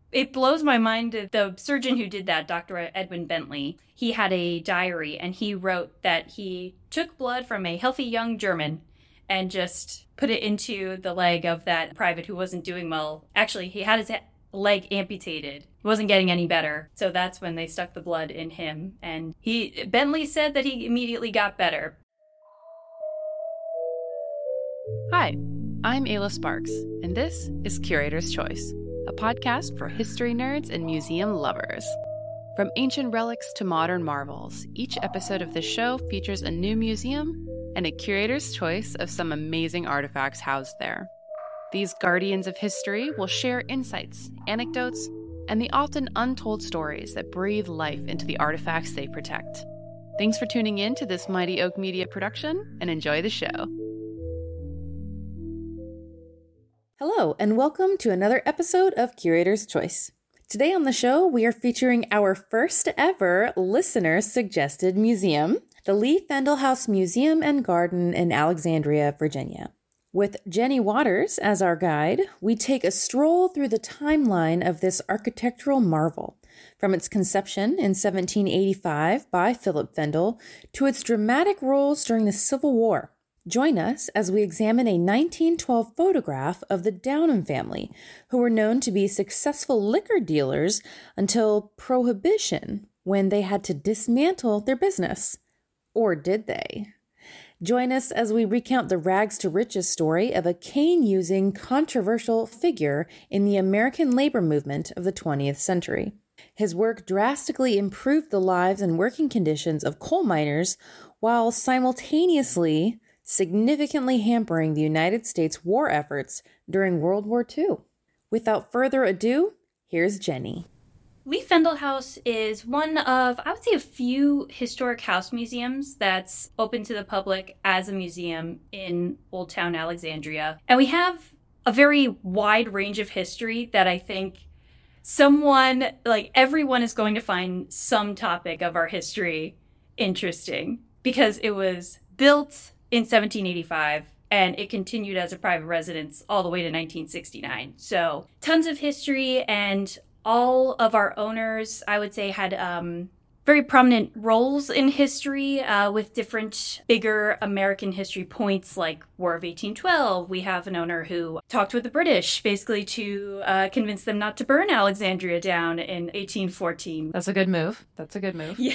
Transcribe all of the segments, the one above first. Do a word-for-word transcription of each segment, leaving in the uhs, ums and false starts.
It blows my mind that the surgeon who did that, Doctor Edwin Bentley, he had a diary and he wrote that he took blood from a healthy young German and just put it into the leg of that private who wasn't doing well. Actually, he had his leg amputated. It wasn't getting any better. So that's when they stuck the blood in him. And he Bentley said that he immediately got better. Hi, I'm Ayla Sparks, and this is Curator's Choice, a podcast for history nerds and museum lovers. From ancient relics to modern marvels, each episode of this show features a new museum and a curator's choice of some amazing artifacts housed there. These guardians of history will share insights, anecdotes, and the often untold stories that breathe life into the artifacts they protect. Thanks for tuning in to this Mighty Oak Media production, and enjoy the show. Hello, and welcome to another episode of Curator's Choice. Today on the show, we are featuring our first ever listener-suggested museum, the Lee Fendall House Museum and Garden in Alexandria, Virginia. With Jenny Waters as our guide, we take a stroll through the timeline of this architectural marvel, from its conception in seventeen eighty-five by Philip Fendall to its dramatic roles during the Civil War. Join us as we examine a nineteen twelve photograph of the Downham family, who were known to be successful liquor dealers until Prohibition, when they had to dismantle their business. Or did they? Join us as we recount the rags to riches story of a cane-using, controversial figure in the American labor movement of the twentieth century. His work drastically improved the lives and working conditions of coal miners while simultaneously significantly hampering the United States war efforts during World War Two. Without further ado, here's Jenny. Lee Fendall House is one of, I would say, a few historic house museums that's open to the public as a museum in Old Town Alexandria. And we have a very wide range of history that I think someone, like everyone is going to find some topic of our history interesting, because it was built in seventeen eighty-five, and it continued as a private residence all the way to nineteen sixty-nine. So tons of history, and all of our owners, I would say, had um, very prominent roles in history uh, with different bigger American history points like War of eighteen twelve. We have an owner who talked with the British basically to uh, convince them not to burn Alexandria down in eighteen fourteen. That's a good move. That's a good move. Yeah.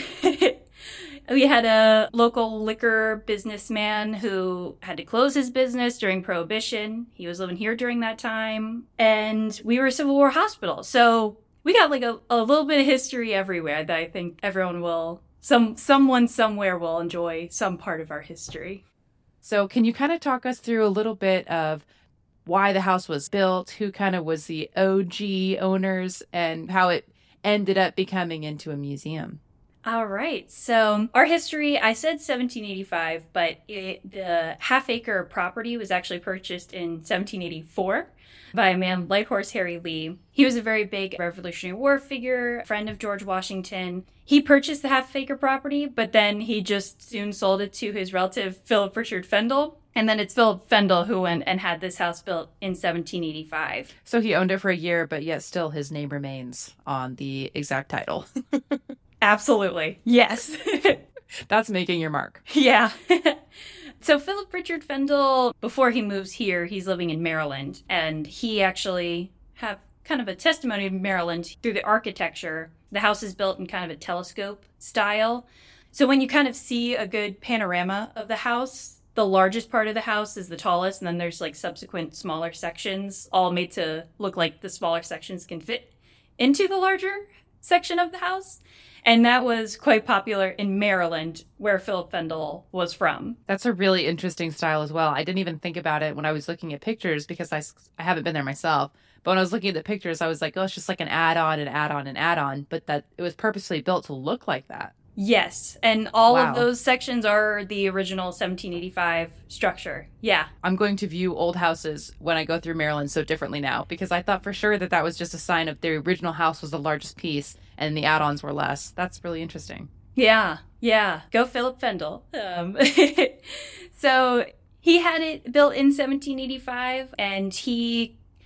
We had a local liquor businessman who had to close his business during Prohibition. He was living here during that time. And we were a Civil War hospital. So we got like a, a little bit of history everywhere that I think everyone will, some someone somewhere will enjoy some part of our history. So can you kind of talk us through a little bit of why the house was built, who kind of was the O G owners, and how it ended up becoming into a museum? All right. So our history, I said seventeen eighty-five, but it, the half acre property was actually purchased in seventeen eighty-four by a man, Light Horse Harry Lee. He was a very big Revolutionary War figure, friend of George Washington. He purchased the half acre property, but then he just soon sold it to his relative, Philip Richard Fendall. And then it's Philip Fendall who went and had this house built in seventeen eighty-five. So he owned it for a year, but yet still his name remains on the exact title. Absolutely. Yes. That's making your mark. Yeah. So Philip Richard Fendall, before he moves here, he's living in Maryland. And he actually have kind of a testimony of Maryland through the architecture. The house is built in kind of a telescope style. So when you kind of see a good panorama of the house, the largest part of the house is the tallest. And then there's like subsequent smaller sections, all made to look like the smaller sections can fit into the larger section of the house. And that was quite popular in Maryland, where Philip Fendall was from. That's a really interesting style as well. I didn't even think about it when I was looking at pictures because I, I haven't been there myself. But when I was looking at the pictures, I was like, oh, it's just like an add-on, an add-on, an add-on. But that it was purposely built to look like that. Yes. And all Wow. of those sections are the original seventeen eighty-five structure. Yeah. I'm going to view old houses when I go through Maryland so differently now, because I thought for sure that that was just a sign of the original house was the largest piece and the add-ons were less. That's really interesting. Yeah. Yeah. Go Philip Fendall. Um, so he had it built in seventeen eighty-five, and he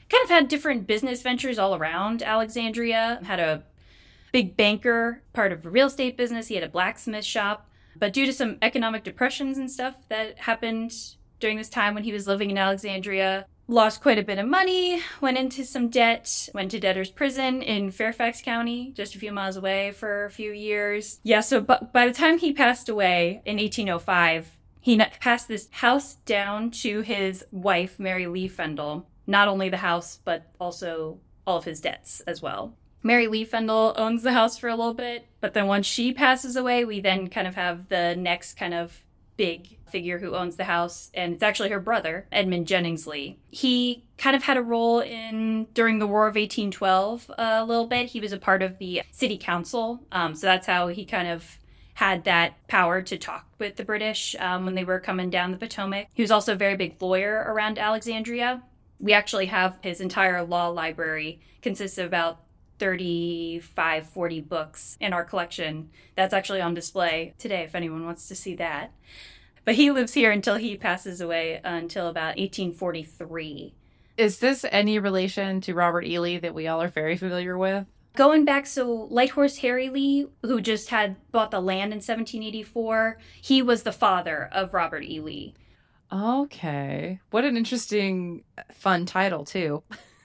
kind of had different business ventures all around Alexandria. Had a big banker, part of a real estate business. He had a blacksmith shop. But due to some economic depressions and stuff that happened during this time when he was living in Alexandria, lost quite a bit of money, went into some debt, went to debtor's prison in Fairfax County, just a few miles away for a few years. Yeah, so b- by the time he passed away in eighteen oh five, he passed this house down to his wife, Mary Lee Fendall. Not only the house, but also all of his debts as well. Mary Lee Fendall owns the house for a little bit, but then once she passes away, we then kind of have the next kind of big figure who owns the house, and it's actually her brother, Edmund Jennings Lee. He kind of had a role in during the War of eighteen twelve a little bit. He was a part of the city council, um, so that's how he kind of had that power to talk with the British um, when they were coming down the Potomac. He was also a very big lawyer around Alexandria. We actually have his entire law library, consists of about thirty-five, forty books in our collection. That's actually on display today if anyone wants to see that. But he lives here until he passes away uh, until about eighteen forty-three. Is this any relation to Robert E. Lee that we all are very familiar with? Going back, so Light Horse Harry Lee, who just had bought the land in seventeen eighty-four, he was the father of Robert E. Lee. Okay. What an interesting, fun title, too.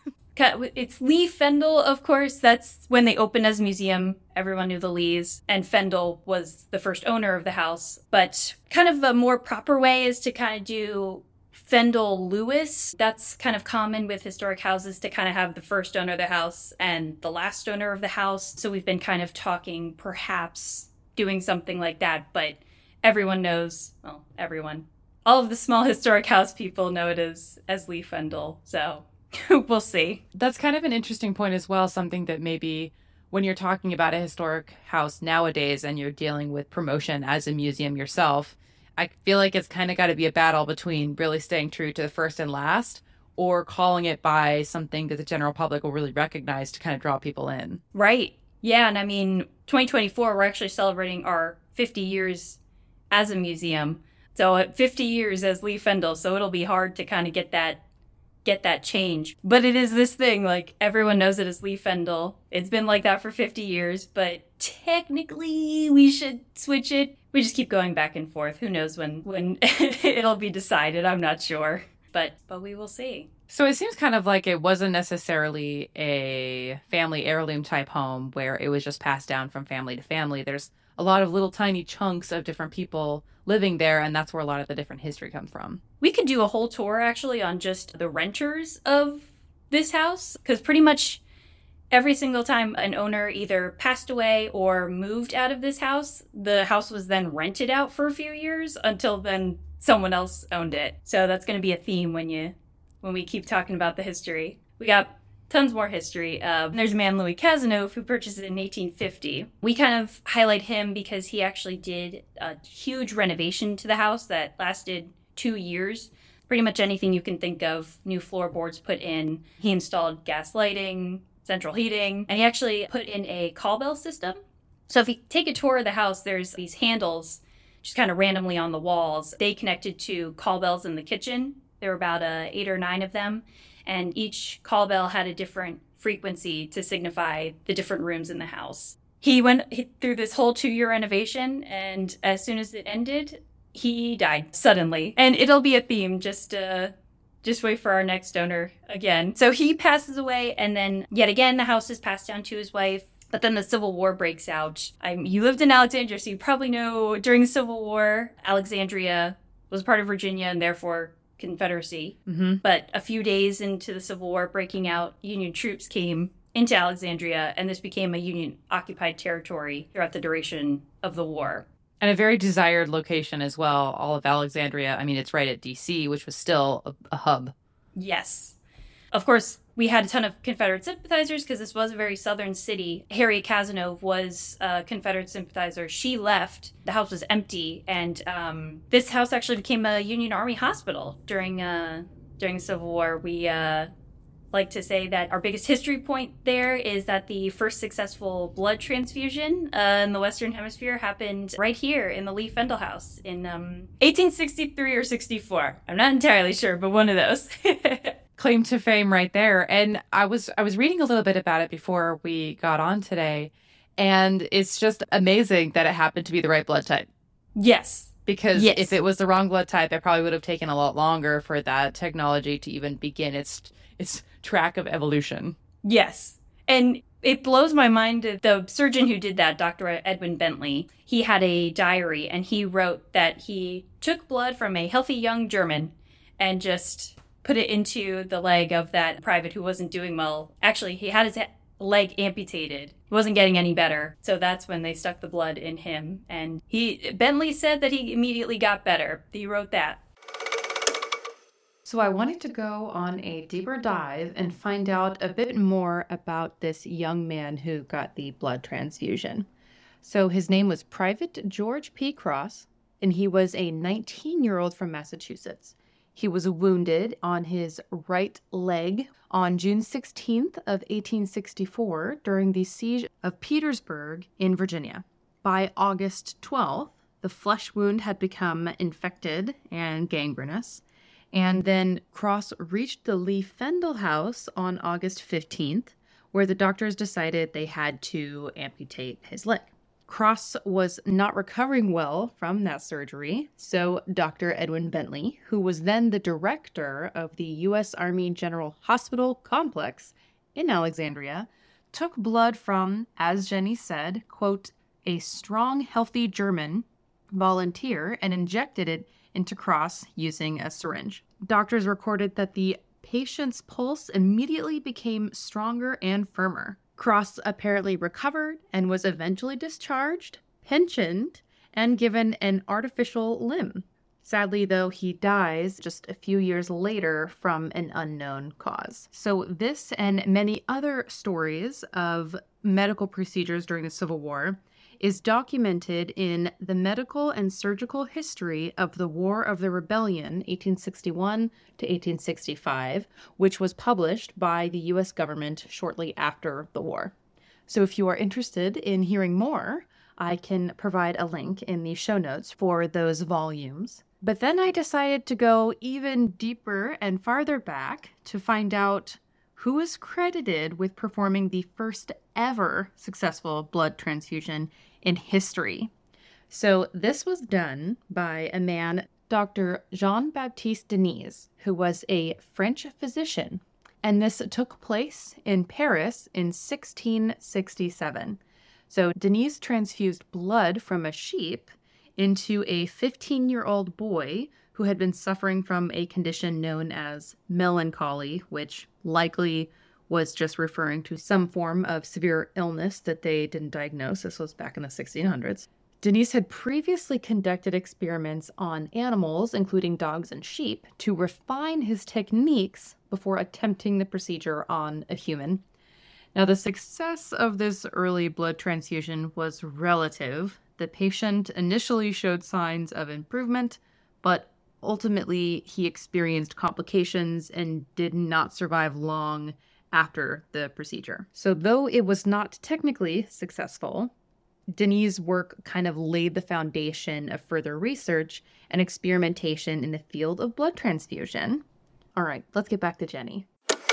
It's Lee Fendall, of course. That's when they opened as a museum. Everyone knew the Lees, and Fendall was the first owner of the house. But kind of a more proper way is to kind of do Fendall Lewis. That's kind of common with historic houses to kind of have the first owner of the house and the last owner of the house. So we've been kind of talking perhaps doing something like that, but everyone knows, well, everyone, all of the small historic house people know it as, as Lee Fendall. So we'll see. That's kind of an interesting point as well, something that maybe when you're talking about a historic house nowadays and you're dealing with promotion as a museum yourself, I feel like it's kind of got to be a battle between really staying true to the first and last or calling it by something that the general public will really recognize to kind of draw people in. Right. Yeah, and I mean, twenty twenty-four, we're actually celebrating our fifty years as a museum. So at fifty years as Lee Fendall, so it'll be hard to kind of get that get that change. But it is this thing, like, everyone knows it as Lee Fendall. It's been like that for fifty years, but technically we should switch it. We just keep going back and forth. Who knows when, when it'll be decided? I'm not sure. But but we will see. So it seems kind of like it wasn't necessarily a family heirloom type home where it was just passed down from family to family. There's a lot of little tiny chunks of different people living there, and that's where a lot of the different history comes from. We could do a whole tour, actually, on just the renters of this house, because pretty much every single time an owner either passed away or moved out of this house, the house was then rented out for a few years until then someone else owned it. So that's going to be a theme when you when we keep talking about the history. We got tons more history. Uh, there's a man, Louis Cazenove, who purchased it in eighteen fifty. We kind of highlight him because he actually did a huge renovation to the house that lasted two years. Pretty much anything you can think of, new floorboards put in. He installed gas lighting, central heating, and he actually put in a call bell system. So if you take a tour of the house, there's these handles just kind of randomly on the walls. They connected to call bells in the kitchen. There were about uh, eight or nine of them. And each call bell had a different frequency to signify the different rooms in the house. He went through this whole two-year renovation, and as soon as it ended, he died suddenly. And it'll be a theme, just uh, just wait for our next owner again. So he passes away, and then yet again, the house is passed down to his wife. But then the Civil War breaks out. I'm, you lived in Alexandria, so you probably know during the Civil War, Alexandria was part of Virginia and therefore Confederacy. Mm-hmm. But a few days into the Civil War breaking out, Union troops came into Alexandria, and this became a Union-occupied territory throughout the duration of the war. And a very desired location as well, all of Alexandria. I mean, it's right at D C, which was still a, a hub. Yes. Of course, we had a ton of Confederate sympathizers because this was a very southern city. Harriet Cazenove was a Confederate sympathizer. She left. The house was empty. And um, this house actually became a Union Army hospital during uh, during the Civil War. We uh, like to say that our biggest history point there is that the first successful blood transfusion uh, in the Western Hemisphere happened right here in the Lee Fendall house in um, eighteen sixty-three or sixty-four. I'm not entirely sure, but one of those. claim to fame right there. And I was I was reading a little bit about it before we got on today, and it's just amazing that it happened to be the right blood type. Yes. Because yes. if it was the wrong blood type, it probably would have taken a lot longer for that technology to even begin its its track of evolution. Yes. And it blows my mind that the surgeon who did that, Doctor Edwin Bentley, he had a diary and he wrote that he took blood from a healthy young German and just put it into the leg of that private who wasn't doing well. Actually, he had his leg amputated. He wasn't getting any better. So that's when they stuck the blood in him. And he Bentley said that he immediately got better. He wrote that. So I wanted to go on a deeper dive and find out a bit more about this young man who got the blood transfusion. So his name was Private George P. Cross, and he was a nineteen-year-old from Massachusetts. He was wounded on his right leg on June sixteenth of eighteen sixty-four during the siege of Petersburg in Virginia. By August twelfth, the flesh wound had become infected and gangrenous, and then Cross reached the Lee Fendel House on August fifteenth, where the doctors decided they had to amputate his leg. Cross was not recovering well from that surgery, so Doctor Edwin Bentley, who was then the director of the U S Army General Hospital Complex in Alexandria, took blood from, as Jenny said, quote, a strong, healthy German volunteer and injected it into Cross using a syringe. Doctors recorded that the patient's pulse immediately became stronger and firmer. Cross apparently recovered and was eventually discharged, pensioned, and given an artificial limb. Sadly, though, he dies just a few years later from an unknown cause. So this and many other stories of medical procedures during the Civil War is documented in The Medical and Surgical History of the War of the Rebellion, eighteen sixty-one to eighteen sixty-five, which was published by the U S government shortly after the war. So if you are interested in hearing more, I can provide a link in the show notes for those volumes. But then I decided to go even deeper and farther back to find out who is credited with performing the first ever successful blood transfusion in history. So this was done by a man, Doctor Jean-Baptiste Denis, who was a French physician, and this took place in Paris in sixteen sixty-seven. So Denis transfused blood from a sheep into a fifteen-year-old boy who had been suffering from a condition known as melancholy, which likely was just referring to some form of severe illness that they didn't diagnose. This was back in the sixteen hundreds. Denis had previously conducted experiments on animals, including dogs and sheep, to refine his techniques before attempting the procedure on a human. Now, the success of this early blood transfusion was relative. The patient initially showed signs of improvement, but ultimately he experienced complications and did not survive long after the procedure. So though it was not technically successful, Denis' work kind of laid the foundation of further research and experimentation in the field of blood transfusion. All right, let's get back to Jenny.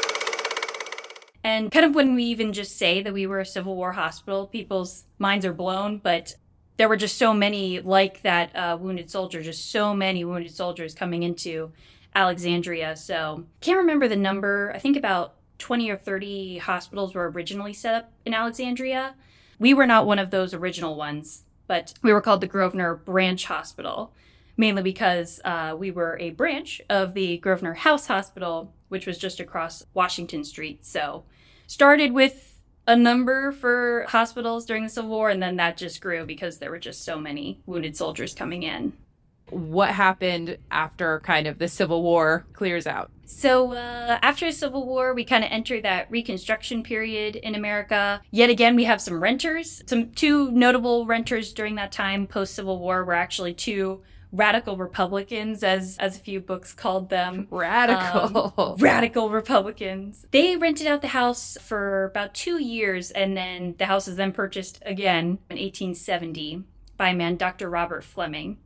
And kind of when we even just say that we were a Civil War hospital, people's minds are blown, but there were just so many like that uh, wounded soldier, just so many wounded soldiers coming into Alexandria. So can't remember the number. I think about twenty or thirty hospitals were originally set up in Alexandria. We were not one of those original ones, but we were called the Grosvenor Branch Hospital, mainly because uh, we were a branch of the Grosvenor House Hospital, which was just across Washington Street. So started with a number for hospitals during the Civil War, and then that just grew because there were just so many wounded soldiers coming in. What happened after kind of the Civil War clears out? So uh, after the Civil War, we kind of enter that Reconstruction period in America. Yet again, we have some renters. Some two notable renters during that time post-Civil War were actually two radical Republicans, as as a few books called them. Radical. Um, radical Republicans. They rented out the house for about two years, and then the house was then purchased again in eighteen seventy by a man, Doctor Robert Fleming.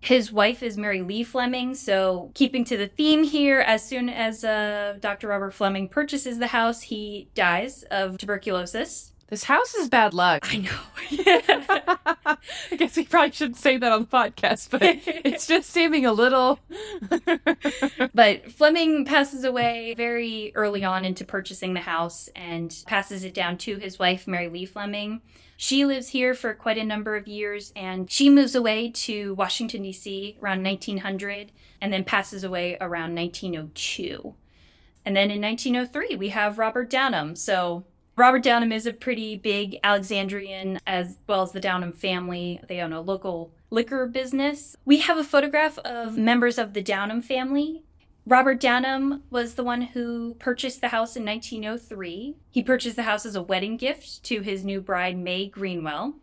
His wife is Mary Lee Fleming, so keeping to the theme here, as soon as uh, Doctor Robert Fleming purchases the house, he dies of tuberculosis. This house is bad luck. I know. I guess we probably shouldn't say that on the podcast, but it's just seeming a little... But Fleming passes away very early on into purchasing the house and passes it down to his wife, Mary Lee Fleming. She lives here for quite a number of years, and she moves away to Washington, D C around nineteen hundred, and then passes away around nineteen oh two. And then in nineteen oh three, we have Robert Downham. So Robert Downham is a pretty big Alexandrian, as well as the Downham family. They own a local liquor business. We have a photograph of members of the Downham family. Robert Downham was the one who purchased the house in nineteen oh three. He purchased the house as a wedding gift to his new bride, May Greenwell.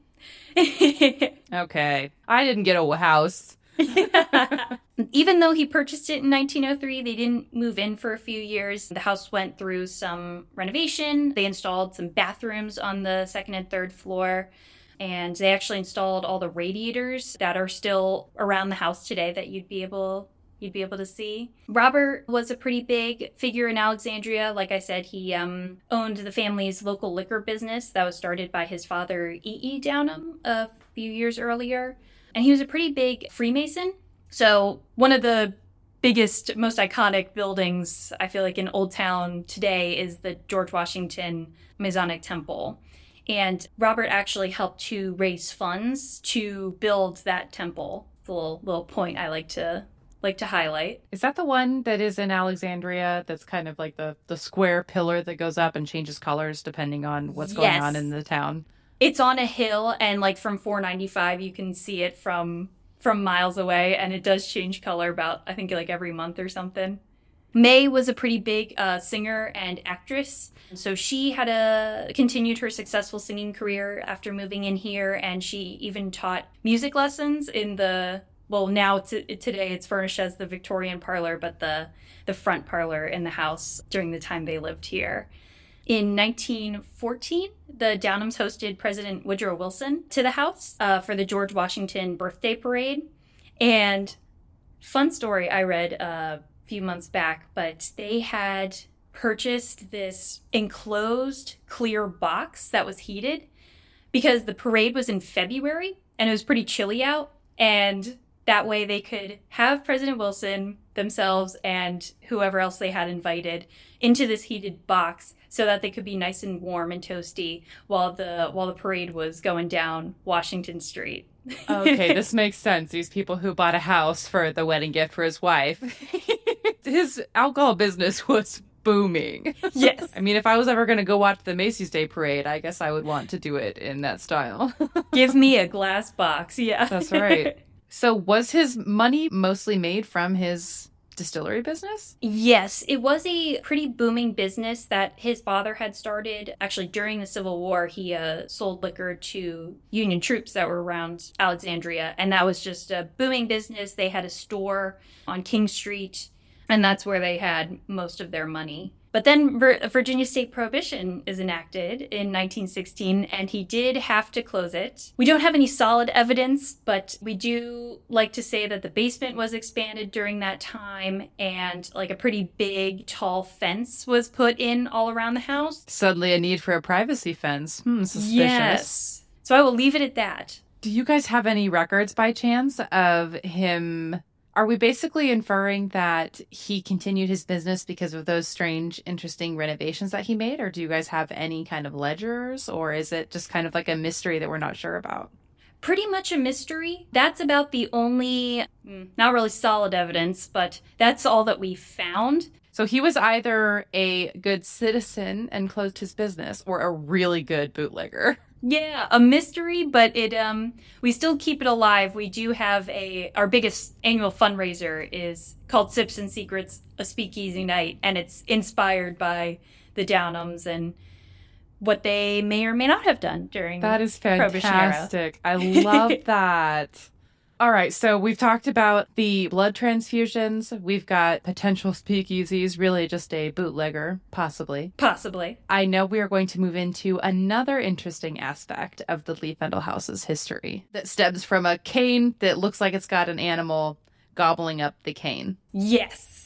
Okay. I didn't get a house. Even though he purchased it in nineteen oh three, they didn't move in for a few years. The house went through some renovation. They installed some bathrooms on the second and third floor. And they actually installed all the radiators that are still around the house today that you'd be able you'd be able to see. Robert was a pretty big figure in Alexandria. Like I said, he um, owned the family's local liquor business that was started by his father, E E. Downham, a few years earlier. And he was a pretty big Freemason. So one of the biggest, most iconic buildings, I feel like, in Old Town today is the George Washington Masonic Temple. And Robert actually helped to raise funds to build that temple. It's a little, little point I like to like to highlight. Is that the one that is in Alexandria that's kind of like the, the square pillar that goes up and changes colors depending on what's going Yes. on in the town? It's on a hill, and like from four ninety-five, you can see it from from miles away, and it does change color about, I think, like every month or something. May was a pretty big uh, singer and actress, so she had a continued her successful singing career after moving in here, and she even taught music lessons in the, well, now t- today it's furnished as the Victorian parlor, but the, the front parlor in the house during the time they lived here. In nineteen fourteen, the Downhams hosted President Woodrow Wilson to the house uh, for the George Washington birthday parade. And fun story I read a few months back, but they had purchased this enclosed clear box that was heated because the parade was in February and it was pretty chilly out. And that way they could have President Wilson, themselves, and whoever else they had invited into this heated box so that they could be nice and warm and toasty while the while the parade was going down Washington Street. Okay, this makes sense. These people who bought a house for the wedding gift for his wife. His alcohol business was booming. Yes. I mean, if I was ever going to go watch the Macy's Day Parade, I guess I would want to do it in that style. Give me a glass box. Yeah. That's right. So was his money mostly made from his distillery business? Yes, it was a pretty booming business that his father had started. Actually, during the Civil War, he uh, sold liquor to Union troops that were around Alexandria, and that was just a booming business. They had a store on King Street, and that's where they had most of their money. But then Vir- Virginia State Prohibition is enacted in nineteen sixteen, and he did have to close it. We don't have any solid evidence, but we do like to say that the basement was expanded during that time, and like a pretty big, tall fence was put in all around the house. Suddenly a need for a privacy fence. Hmm, suspicious. Yes. So I will leave it at that. Do you guys have any records by chance of him? Are we basically inferring that he continued his business because of those strange, interesting renovations that he made? Or do you guys have any kind of ledgers? Or is it just kind of like a mystery that we're not sure about? Pretty much a mystery. That's about the only, not really solid evidence, but that's all that we found. So he was either a good citizen and closed his business or a really good bootlegger. Yeah, a mystery, but it um we still keep it alive. We do have a our biggest annual fundraiser is called Sips and Secrets, a speakeasy night, and it's inspired by the Downhams and what they may or may not have done during that is Prohibition era. fantastic. I love that. All right, so we've talked about the blood transfusions. We've got potential speakeasies, really just a bootlegger, possibly. Possibly. I know we are going to move into another interesting aspect of the Lee Fendel House's history that stems from a cane that looks like it's got an animal gobbling up the cane. Yes.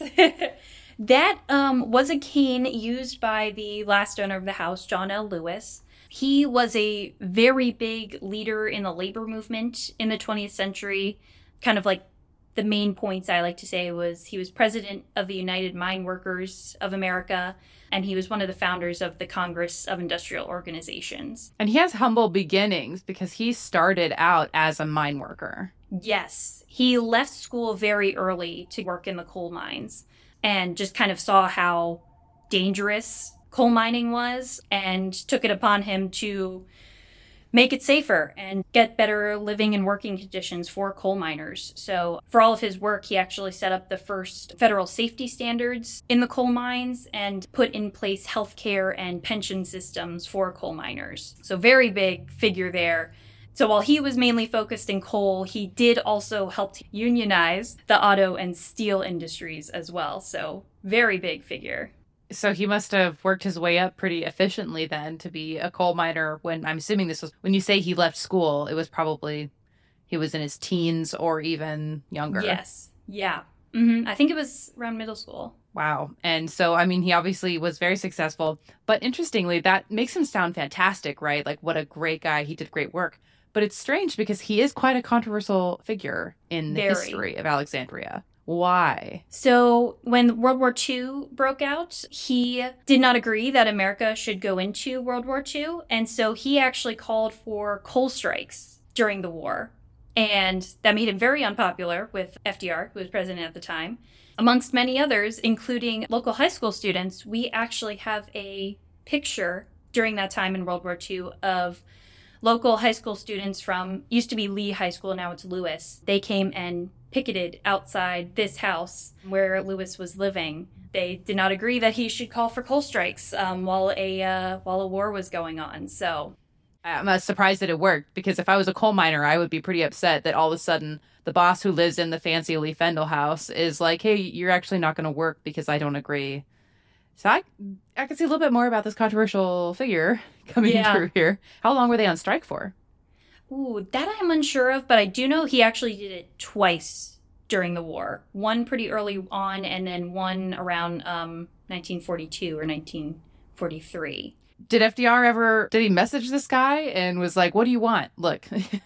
That um, was a cane used by the last owner of the house, John L. Lewis. He was a very big leader in the labor movement in the twentieth century. Kind of like the main points I like to say was he was president of the United Mine Workers of America, and he was one of the founders of the Congress of Industrial Organizations. And he has humble beginnings because he started out as a mine worker. Yes. He left school very early to work in the coal mines and just kind of saw how dangerous coal mining was and took it upon him to make it safer and get better living and working conditions for coal miners. So for all of his work, he actually set up the first federal safety standards in the coal mines and put in place healthcare and pension systems for coal miners. So very big figure there. So while he was mainly focused in coal, he did also help to unionize the auto and steel industries as well. So very big figure. So he must have worked his way up pretty efficiently then to be a coal miner when, I'm assuming this was, when you say he left school, it was probably, he was in his teens or even younger. Yes. Yeah. Mm-hmm. I think it was around middle school. Wow. And so, I mean, he obviously was very successful. But interestingly, that makes him sound fantastic, right? Like, what a great guy. He did great work. But it's strange because he is quite a controversial figure in the Very. history of Alexandria. Why? So when World War Two broke out, he did not agree that America should go into World War Two. And so he actually called for coal strikes during the war. And that made him very unpopular with F D R, who was president at the time. Amongst many others, including local high school students, we actually have a picture during that time in World War Two of local high school students from, used to be Lee High School, now it's Lewis. They came and picketed outside this house where Lewis was living. They did not agree that he should call for coal strikes um, while a uh, while a war was going on. So I'm uh, surprised that it worked, because if I was a coal miner, I would be pretty upset that all of a sudden the boss who lives in the fancy Lee Fendel house is like, hey, you're actually not going to work because I don't agree. So I I can see a little bit more about this controversial figure coming Yeah. through here. How long were they on strike for? Ooh, that I'm unsure of, but I do know he actually did it twice during the war. One pretty early on, and then one around um, nineteen forty-two or nineteen forty-three. Did F D R ever, did he message this guy and was like, what do you want? Look,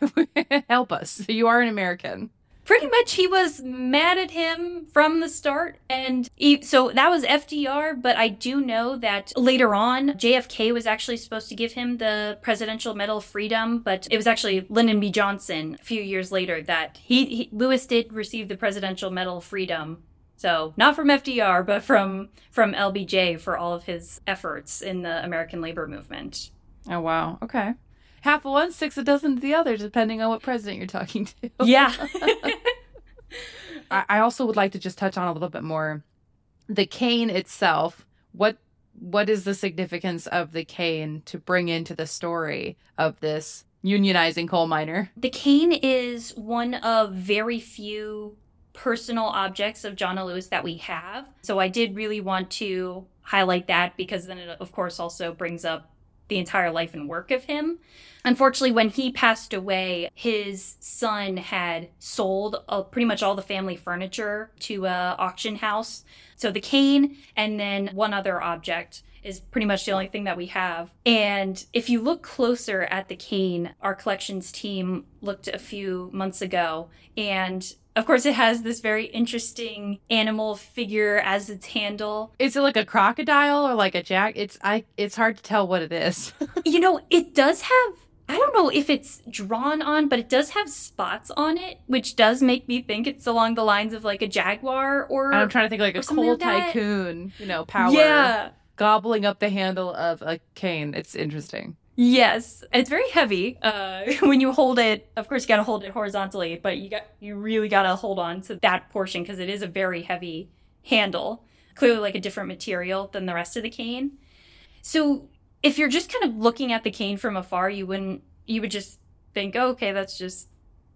help us. You are an American. Pretty much he was mad at him from the start. And he, so that was F D R, but I do know that later on, J F K was actually supposed to give him the Presidential Medal of Freedom, but it was actually Lyndon B. Johnson a few years later that he, he Lewis did receive the Presidential Medal of Freedom. So not from F D R, but from, from L B J for all of his efforts in the American labor movement. Oh, wow. Okay. Half of one, six a dozen of the other, depending on what president you're talking to. Yeah. I I also would like to just touch on a little bit more the cane itself. What what is the significance of the cane to bring into the story of this unionizing coal miner? The cane is one of very few personal objects of John L. Lewis that we have. So I did really want to highlight that, because then it, of course, also brings up the entire life and work of him. Unfortunately, when he passed away, his son had sold uh, pretty much all the family furniture to a auction house. So the cane and then one other object is pretty much the only thing that we have. And if you look closer at the cane, our collections team looked a few months ago, and of course, it has this very interesting animal figure as its handle. Is it like a crocodile or like a jack? It's I. It's hard to tell what it is. You know, it does have, I don't know if it's drawn on, but it does have spots on it, which does make me think it's along the lines of like a jaguar or... I'm trying to think like a something coal like that. tycoon, you know, power. Yeah. Gobbling up the handle of a cane. It's interesting. Yes, it's very heavy. Uh, when you hold it, of course, you got to hold it horizontally, but you got you really got to hold on to that portion because it is a very heavy handle. Clearly, like a different material than the rest of the cane. So, if you're just kind of looking at the cane from afar, you wouldn't. You would just think, oh, okay, that's just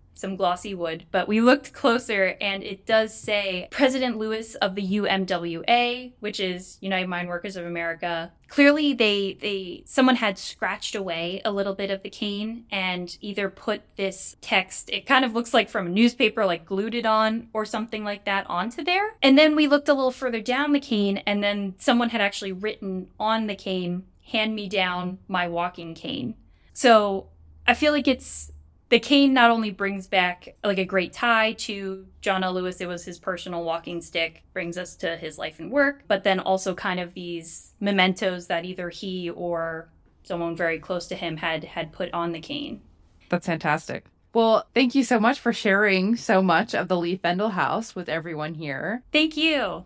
some glossy wood, but we looked closer and it does say President Lewis of the U M W A, which is United Mine Workers of America. Clearly they they someone had scratched away a little bit of the cane and either put this text, it kind of looks like from a newspaper, like glued it on or something like that onto there. And then we looked a little further down the cane and then someone had actually written on the cane, "Hand me down my walking cane." So I feel like it's the cane not only brings back like a great tie to John L. Lewis, it was his personal walking stick, brings us to his life and work, but then also kind of these mementos that either he or someone very close to him had had put on the cane. That's fantastic. Well, thank you so much for sharing so much of the Lee Fendel House with everyone here. Thank you.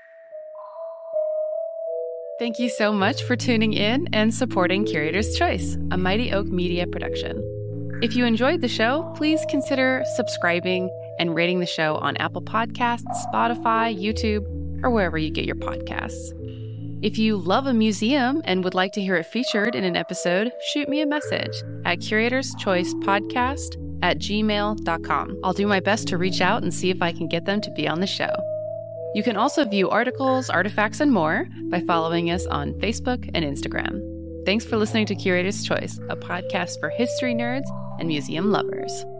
Thank you so much for tuning in and supporting Curator's Choice, a Mighty Oak Media production. If you enjoyed the show, please consider subscribing and rating the show on Apple Podcasts, Spotify, YouTube, or wherever you get your podcasts. If you love a museum and would like to hear it featured in an episode, shoot me a message at curatorschoicepodcast at gmail dot com. I'll do my best to reach out and see if I can get them to be on the show. You can also view articles, artifacts, and more by following us on Facebook and Instagram. Thanks for listening to Curator's Choice, a podcast for history nerds and museum lovers.